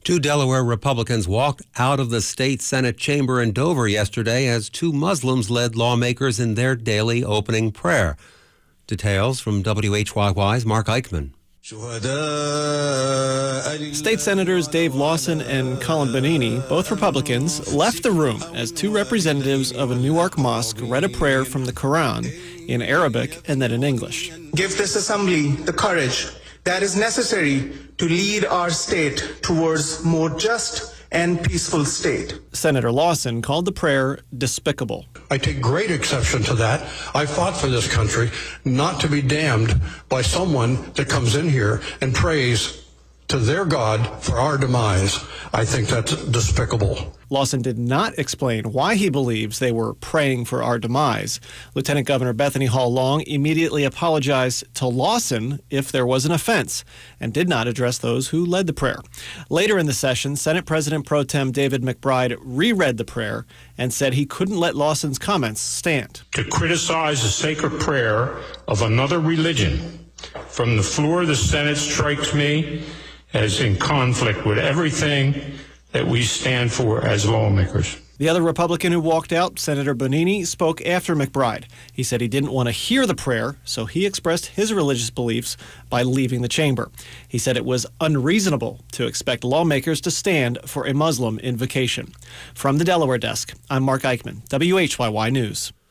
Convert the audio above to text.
Two Delaware Republicans walked out of the state Senate chamber in Dover yesterday as two Muslims led lawmakers in their daily opening prayer. Details from WHYY's Mark Eichman. State Senators Dave Lawson and Colin Bonini, both Republicans, left the room as two representatives of a Newark mosque read a prayer from the Quran in Arabic and then in English. Give this assembly the courage that is necessary to lead our state towards more just and peaceful state. Senator Lawson called the prayer despicable. I take great exception to that. I fought for this country not to be damned by someone that comes in here and prays to their God for our demise. I think that's despicable. Lawson did not explain why he believes they were praying for our demise. Lieutenant Governor Bethany Hall Long immediately apologized to Lawson if there was an offense and did not address those who led the prayer. Later in the session, Senate President Pro Tem David McBride reread the prayer and said he couldn't let Lawson's comments stand. To criticize the sacred prayer of another religion from the floor of the Senate strikes me as in conflict with everything that we stand for as lawmakers. The other Republican who walked out, Senator Bonini, spoke after McBride. He said he didn't want to hear the prayer, so he expressed his religious beliefs by leaving the chamber. He said it was unreasonable to expect lawmakers to stand for a Muslim invocation. From the Delaware desk, I'm Mark Eichman, WHYY News.